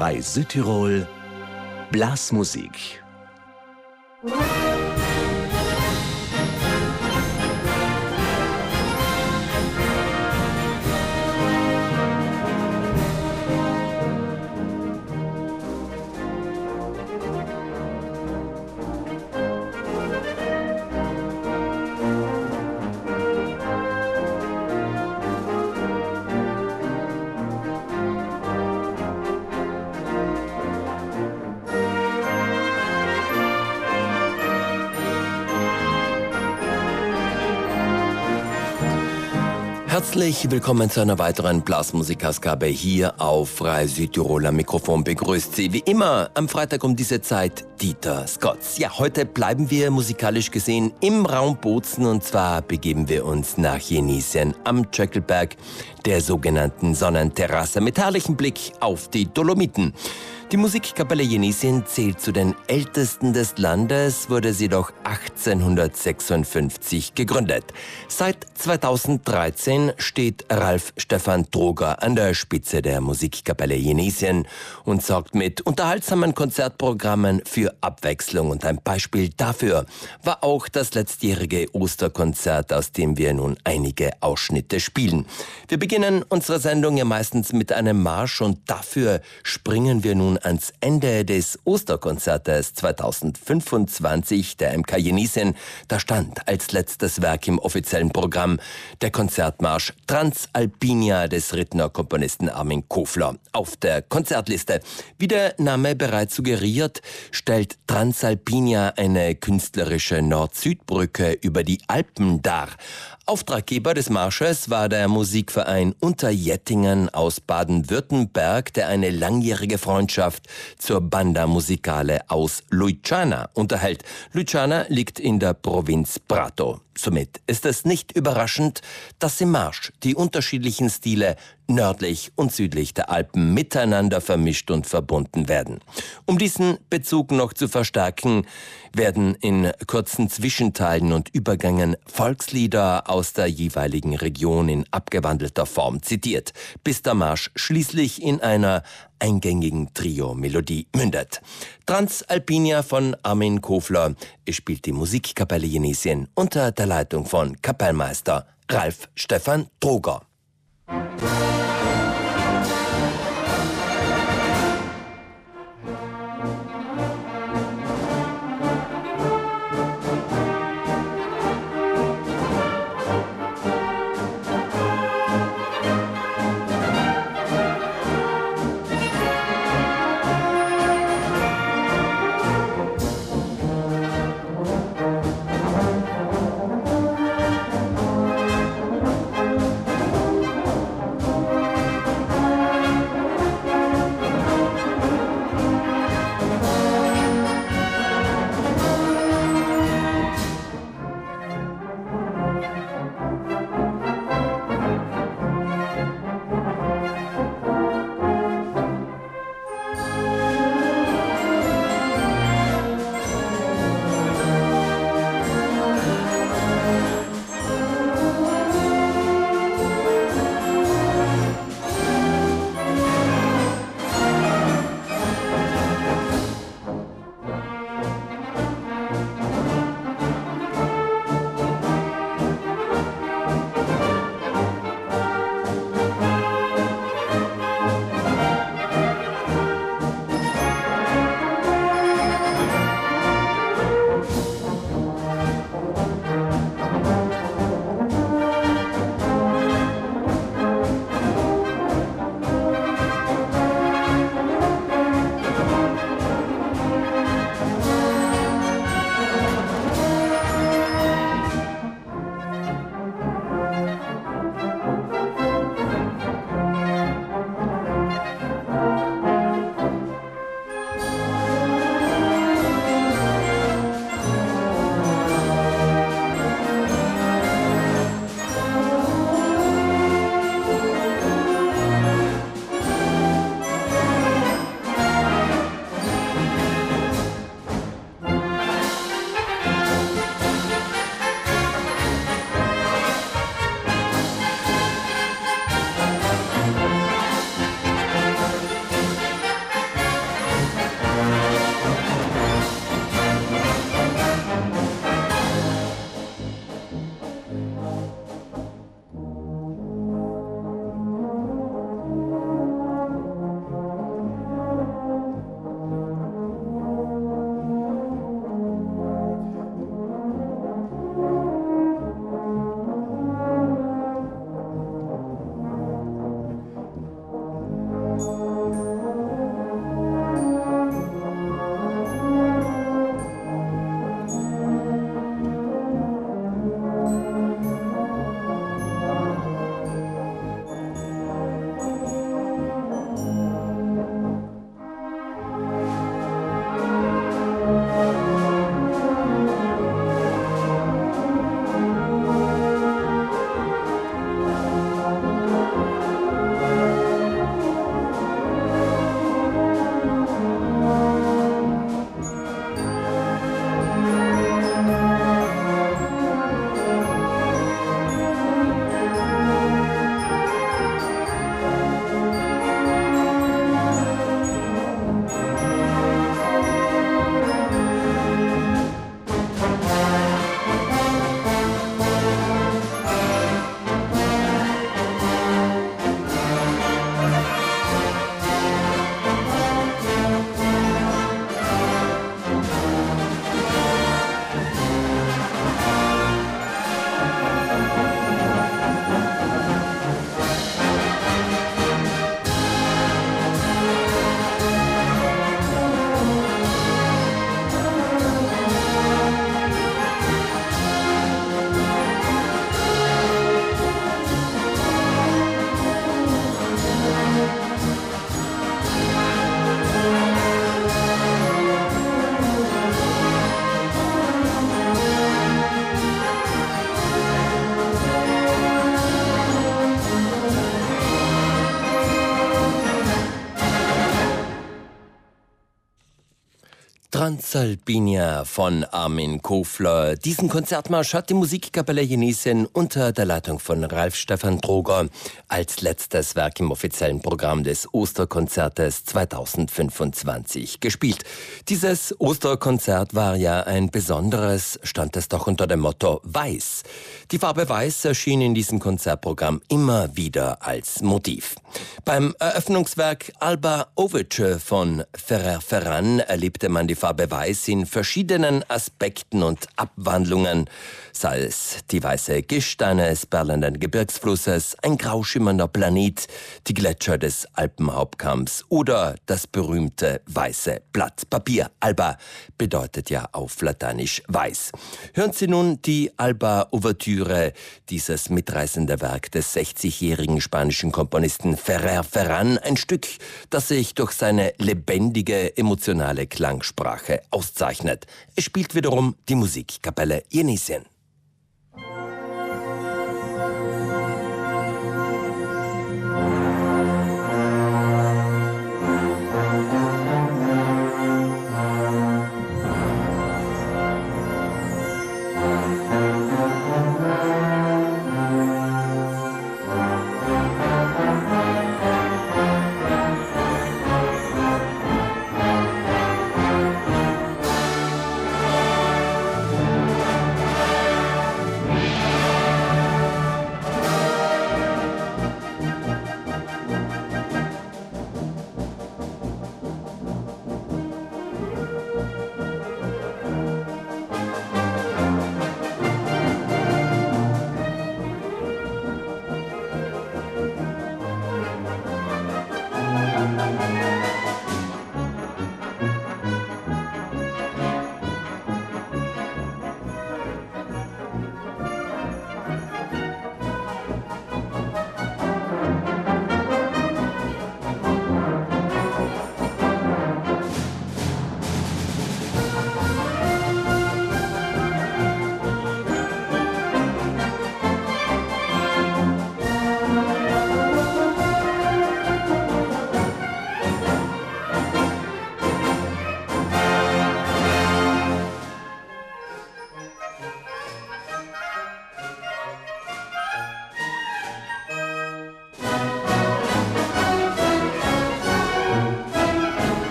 Frei Südtirol Blasmusik. Herzlich willkommen zu einer weiteren Blasmusikausgabe hier auf Frei Südtirol. Am Mikrofon begrüßt Sie wie immer am Freitag um diese Zeit Dieter Scotts. Ja, heute bleiben wir musikalisch gesehen im Raum Bozen und zwar begeben wir uns nach Jenisien am Tschöckelberg, der sogenannten Sonnenterrasse mit herrlichem Blick auf die Dolomiten. Die Musikkapelle Jenisien zählt zu den ältesten des Landes, wurde sie doch 1856 gegründet. Seit 2013 steht Ralf Stefan Droger an der Spitze der Musikkapelle Jenisien und sorgt mit unterhaltsamen Konzertprogrammen für Abwechslung. Und ein Beispiel dafür war auch das letztjährige Osterkonzert, aus dem wir nun einige Ausschnitte spielen. Wir beginnen unsere Sendung ja meistens mit einem Marsch und dafür springen wir nun ans Ende des Osterkonzertes 2025 der MK Jenisien. Da stand als letztes Werk im offiziellen Programm der Konzertmarsch Transalpinia des Rittner Komponisten Armin Kofler auf der Konzertliste. Wie der Name bereits suggeriert, stellt Transalpinia eine künstlerische Nord-Süd-Brücke über die Alpen dar. Auftraggeber des Marsches war der Musikverein Unterjettingen aus Baden-Württemberg, der eine langjährige Freundschaft zur Banda Musicale aus Luciana unterhält. Luciana liegt in der Provinz Prato. Somit ist es nicht überraschend, dass im Marsch die unterschiedlichen Stile nördlich und südlich der Alpen miteinander vermischt und verbunden werden. Um diesen Bezug noch zu verstärken, werden in kurzen Zwischenteilen und Übergängen Volkslieder aus der jeweiligen Region in abgewandelter Form zitiert, bis der Marsch schließlich in einer eingängigen Trio-Melodie mündet. Transalpinia von Armin Kofler spielt die Musikkapelle Jenisien unter der Leitung von Kapellmeister Ralf Stefan Droger. Transalpinia von Armin Kofler. Diesen Konzertmarsch hat die Musikkapelle Jenisien unter der Leitung von Ralf Stefan Droger als letztes Werk im offiziellen Programm des Osterkonzertes 2025 gespielt. Dieses Osterkonzert war ja ein besonderes, stand es doch unter dem Motto Weiß. Die Farbe Weiß erschien in diesem Konzertprogramm immer wieder als Motiv. Beim Eröffnungswerk Alba Overture von Ferrer Ferran erlebte man die Farbe Weiß in verschiedenen Aspekten und Abwandlungen, sei es die weiße Gischt eines perlenden Gebirgsflusses, ein grauschimmernder Planet, die Gletscher des Alpenhauptkamms oder das berühmte weiße Blatt Papier. Alba bedeutet ja auf Lateinisch weiß. Hören Sie nun die Alba Ouvertüre, dieses mitreißende Werk des 60-jährigen spanischen Komponisten Ferrer Ferran, ein Stück, das sich durch seine lebendige, emotionale Klangsprache auszeichnet. Es spielt wiederum die Musikkapelle Jenisien.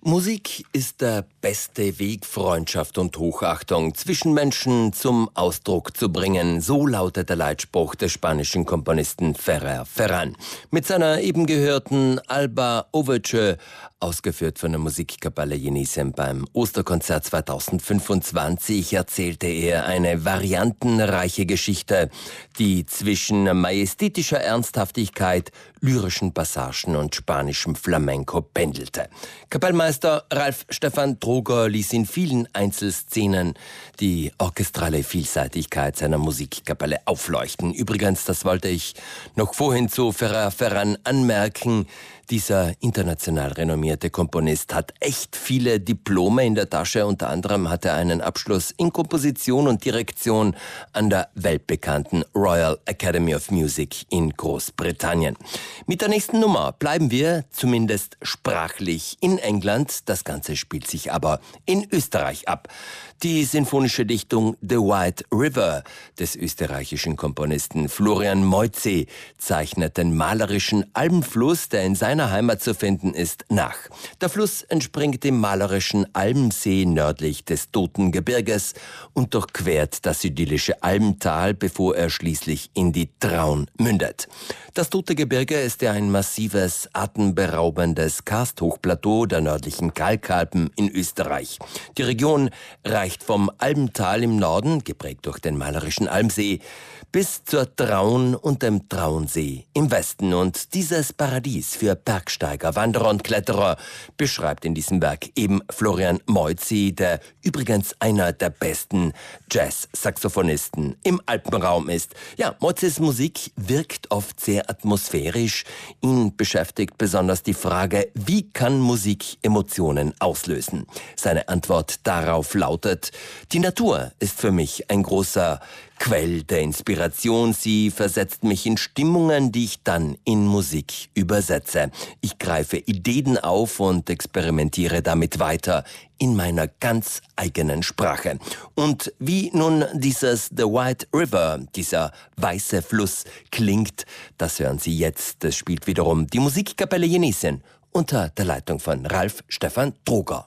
Musik ist der beste Weg, Freundschaft und Hochachtung zwischen Menschen zum Ausdruck zu bringen. So lautet der Leitspruch des spanischen Komponisten Ferrer Ferran. Mit seiner eben gehörten Alba Overture, ausgeführt von der Musikkapelle Jenisem beim Osterkonzert 2025, erzählte er eine variantenreiche Geschichte, die zwischen majestätischer Ernsthaftigkeit, lyrischen Passagen und spanischem Flamenco pendelte. Kapellmeister Ralf Stefan Droger ließ in vielen Einzelszenen die orchestrale Vielseitigkeit seiner Musikkapelle aufleuchten. Übrigens, das wollte ich noch vorhin zu Ferrer Ferran anmerken, dieser international renommierte Komponist hat echt viele Diplome in der Tasche. Unter anderem hat er einen Abschluss in Komposition und Direktion an der weltbekannten Royal Academy of Music in Großbritannien. Mit der nächsten Nummer bleiben wir zumindest sprachlich in England. Das Ganze spielt sich aber in Österreich ab. Die sinfonische Dichtung The White River des österreichischen Komponisten Florian Moizzi zeichnet den malerischen Almfluss, der in seiner Heimat zu finden ist, nach. Der Fluss entspringt dem malerischen Almsee nördlich des Toten Gebirges und durchquert das idyllische Almtal, bevor er schließlich in die Traun mündet. Das Tote Gebirge ist ja ein massives, atemberaubendes Karsthochplateau der nördlichen Kalkalpen in Österreich. Die Region reicht vom Almtal im Norden, geprägt durch den malerischen Almsee, bis zur Traun und dem Traunsee im Westen. Und dieses Paradies für Bergsteiger, Wanderer und Kletterer beschreibt in diesem Werk eben Florian Moizzi, der übrigens einer der besten Jazz-Saxophonisten im Alpenraum ist. Ja, Moizzis Musik wirkt oft sehr atmosphärisch. Ihn beschäftigt besonders die Frage, wie kann Musik Emotionen auslösen? Seine Antwort darauf lautet: Die Natur ist für mich ein großer Quell der Inspiration. Sie versetzt mich in Stimmungen, die ich dann in Musik übersetze. Ich greife Ideen auf und experimentiere damit weiter in meiner ganz eigenen Sprache. Und wie nun dieses The White River, dieser weiße Fluss, klingt, das hören Sie jetzt. Das spielt wiederum die Musikkapelle Jenisien unter der Leitung von Ralf Stefan Droger.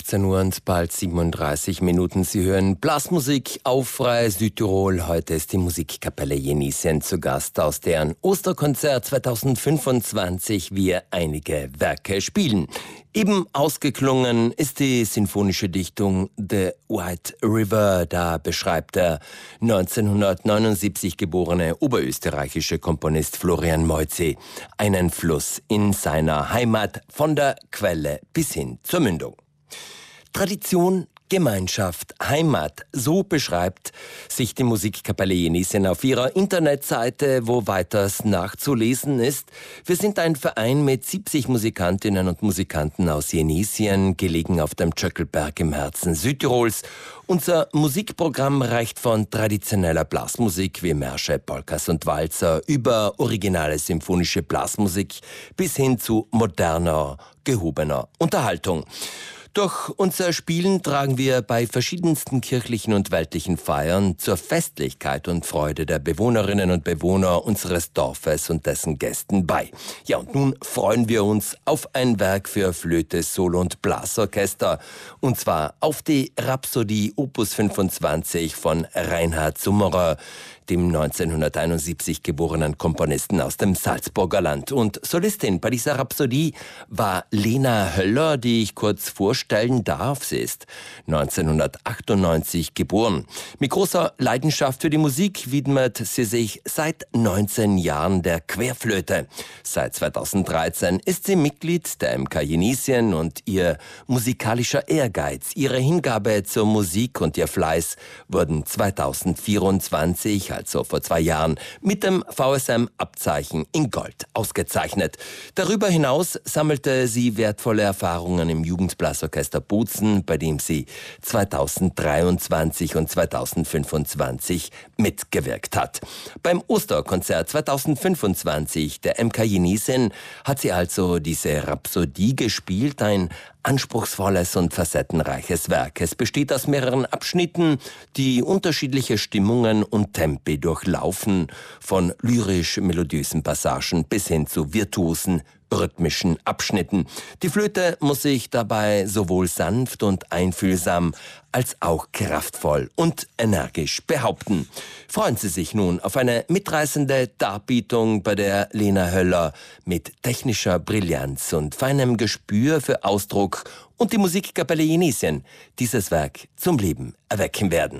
18 Uhr und bald 37 Minuten. Sie hören Blasmusik auf Freie Südtirol. Heute ist die Musikkapelle Jenisien zu Gast, aus deren Osterkonzert 2025 wir einige Werke spielen. Eben ausgeklungen ist die sinfonische Dichtung The White River. Da beschreibt der 1979 geborene oberösterreichische Komponist Florian Moizzi einen Fluss in seiner Heimat von der Quelle bis hin zur Mündung. Tradition, Gemeinschaft, Heimat, so beschreibt sich die Musikkapelle Jenisien auf ihrer Internetseite, wo weiters nachzulesen ist. Wir sind ein Verein mit 70 Musikantinnen und Musikanten aus Jenisien, gelegen auf dem Tschöckelberg im Herzen Südtirols. Unser Musikprogramm reicht von traditioneller Blasmusik wie Märsche, Polkas und Walzer über originale symphonische Blasmusik bis hin zu moderner, gehobener Unterhaltung. Durch unser Spielen tragen wir bei verschiedensten kirchlichen und weltlichen Feiern zur Festlichkeit und Freude der Bewohnerinnen und Bewohner unseres Dorfes und dessen Gästen bei. Ja, und nun freuen wir uns auf ein Werk für Flöte, Solo- und Blasorchester, und zwar auf die Rhapsodie Opus 25 von Reinhard Summerer, dem 1971 geborenen Komponisten aus dem Salzburger Land. Und Solistin bei dieser Rhapsodie war Lena Höller, die ich kurz vorstellen darf. Sie ist 1998 geboren. Mit großer Leidenschaft für die Musik widmet sie sich seit 19 Jahren der Querflöte. Seit 2013 ist sie Mitglied der MK Jenisien und ihr musikalischer Ehrgeiz, ihre Hingabe zur Musik und ihr Fleiß wurden 2024, also vor 2 Jahren, mit dem VSM-Abzeichen in Gold ausgezeichnet. Darüber hinaus sammelte sie wertvolle Erfahrungen im Jugendblasorchester Bozen, bei dem sie 2023 und 2025 mitgewirkt hat. Beim Osterkonzert 2025 der MK Jenisien hat sie also diese Rhapsodie gespielt, ein anspruchsvolles und facettenreiches Werk. Es besteht aus mehreren Abschnitten, die unterschiedliche Stimmungen und Tempi durchlaufen, von lyrisch-melodiösen Passagen bis hin zu virtuosen, rhythmischen Abschnitten. Die Flöte muss sich dabei sowohl sanft und einfühlsam als auch kraftvoll und energisch behaupten. Freuen Sie sich nun auf eine mitreißende Darbietung, bei der Lena Höller mit technischer Brillanz und feinem Gespür für Ausdruck und die Musikkapelle Jenisien dieses Werk zum Leben erwecken werden.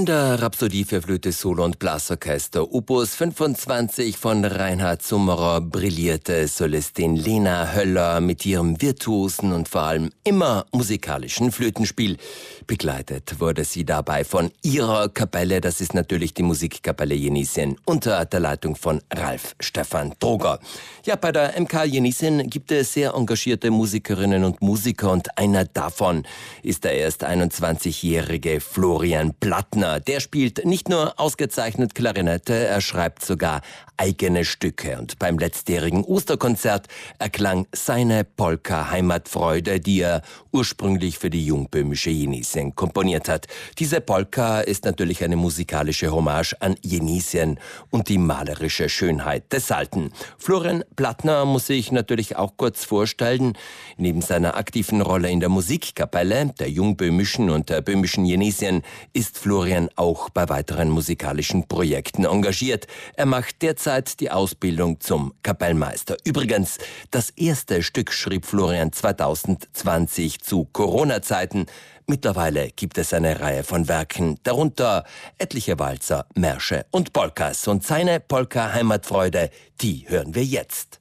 der Rhapsodie für Flöte, Solo und Blasorchester Opus 25 von Reinhard Summerer brillierte Solistin Lena Höller mit ihrem virtuosen und vor allem immer musikalischen Flötenspiel. Begleitet wurde sie dabei von ihrer Kapelle, das ist natürlich die Musikkapelle Jenisien unter der Leitung von Ralf Stefan Droger. Ja, bei der MK Jenisien gibt es sehr engagierte Musikerinnen und Musiker und einer davon ist der erst 21-jährige Florian Plattner. Der spielt nicht nur ausgezeichnet Klarinette, er schreibt sogar eigene Stücke. Und beim letztjährigen Osterkonzert erklang seine Polka Heimatfreude, die er ursprünglich für die jungböhmische Jenisien komponiert hat. Diese Polka ist natürlich eine musikalische Hommage an Jenisien und die malerische Schönheit des Alten. Florian Plattner muss sich natürlich auch kurz vorstellen. Neben seiner aktiven Rolle in der Musikkapelle der jungböhmischen und der böhmischen Jenisien ist Florian auch bei weiteren musikalischen Projekten engagiert. Er macht derzeit die Ausbildung zum Kapellmeister. Übrigens, das erste Stück schrieb Florian 2020 zu Corona-Zeiten. Mittlerweile gibt es eine Reihe von Werken, darunter etliche Walzer, Märsche und Polkas. Und seine Polka Heimatfreude, die hören wir jetzt.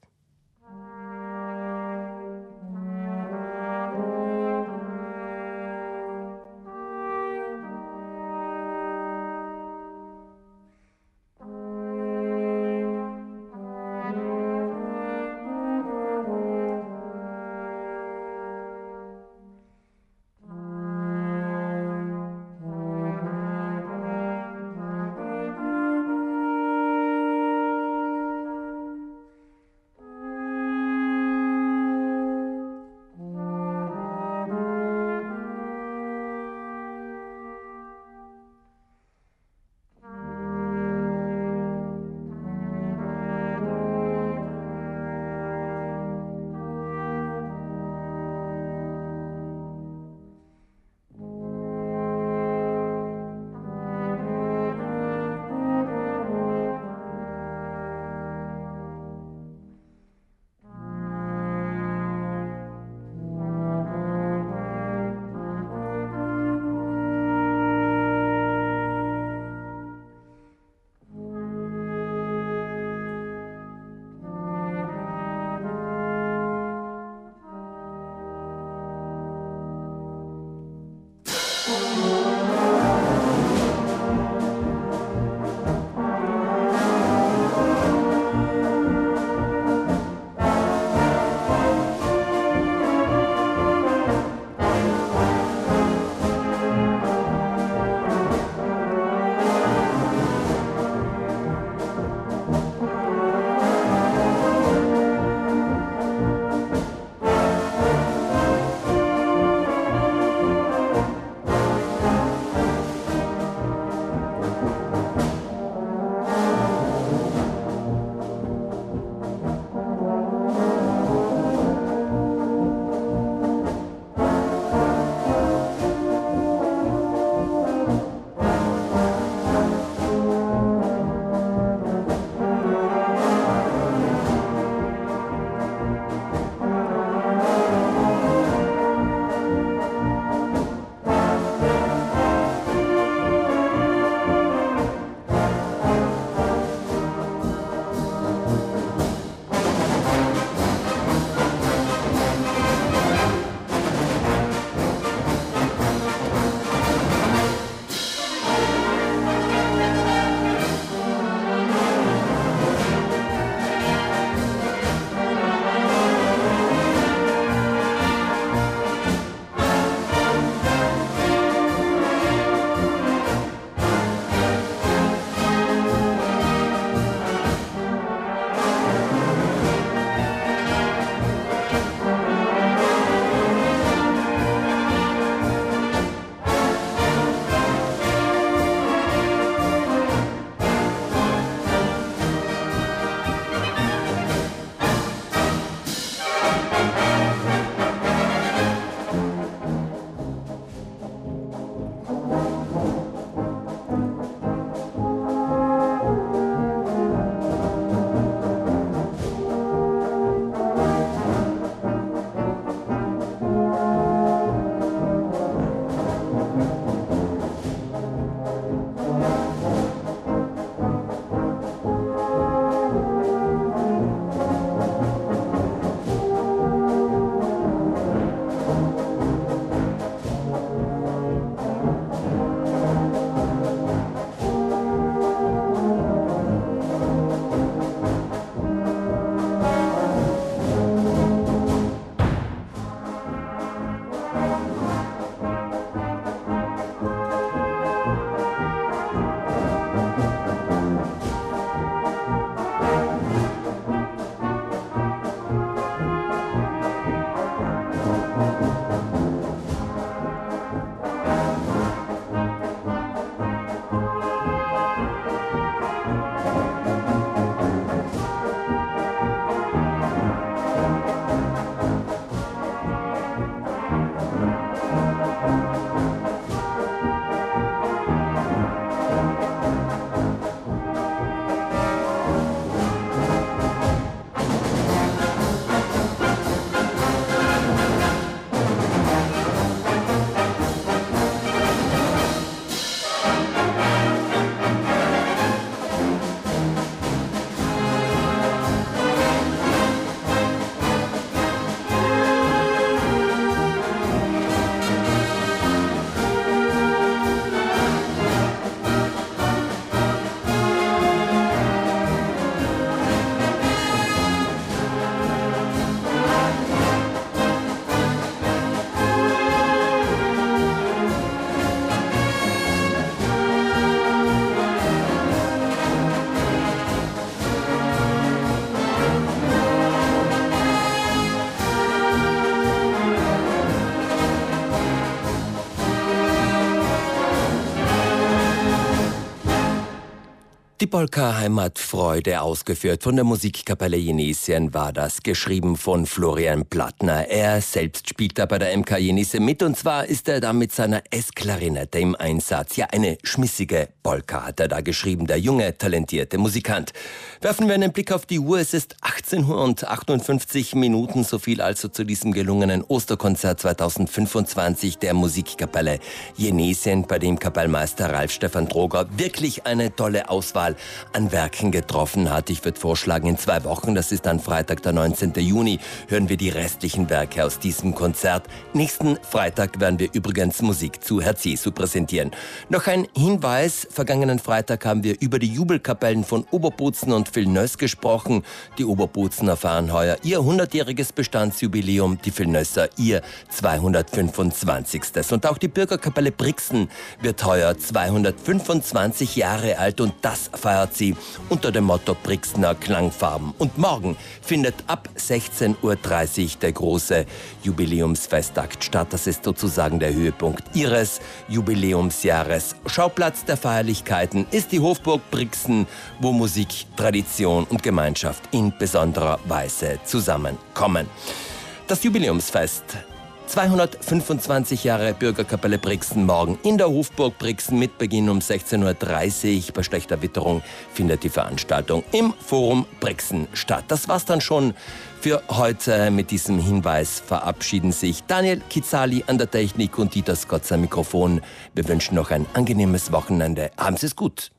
Die Polka Heimatfreude, ausgeführt von der Musikkapelle Jenesien, war das, geschrieben von Florian Plattner. Er selbst spielt da bei der MK Jenesien mit, und zwar ist er da mit seiner S-Klarinette im Einsatz. Ja, eine schmissige Polka hat er da geschrieben, der junge, talentierte Musikant. Werfen wir einen Blick auf die Uhr, es ist 18:58, so viel also zu diesem gelungenen Osterkonzert 2025 der Musikkapelle Jenesien, bei dem Kapellmeister Ralf Stefan Droger wirklich eine tolle Auswahl an Werken getroffen hat. Ich würde vorschlagen, in 2 Wochen, das ist dann Freitag, der 19. Juni, hören wir die restlichen Werke aus diesem Konzert. Nächsten Freitag werden wir übrigens Musik zu Herz Jesu präsentieren. Noch ein Hinweis: Vergangenen Freitag haben wir über die Jubelkapellen von Oberbozen und Villeneuve gesprochen. Die Oberbozener feiern heuer ihr 100-jähriges Bestandsjubiläum, die Villeneuver ihr 225. Und auch die Bürgerkapelle Brixen wird heuer 225 Jahre alt, und das feiert sie unter dem Motto Brixener Klangfarben. Und morgen findet ab 16:30 Uhr der große Jubiläumsfestakt statt. Das ist sozusagen der Höhepunkt ihres Jubiläumsjahres. Schauplatz der Feierlichkeiten ist die Hofburg Brixen, wo Musik, Tradition und Gemeinschaft in besonderer Weise zusammenkommen. Das Jubiläumsfest: 225 Jahre Bürgerkapelle Brixen, morgen in der Hofburg Brixen mit Beginn um 16:30 Uhr. Bei schlechter Witterung findet die Veranstaltung im Forum Brixen statt. Das war's dann schon für heute. Mit diesem Hinweis verabschieden sich Daniel Kizali an der Technik und Dieter Skotz am Mikrofon. Wir wünschen noch ein angenehmes Wochenende. Haben Sie es gut.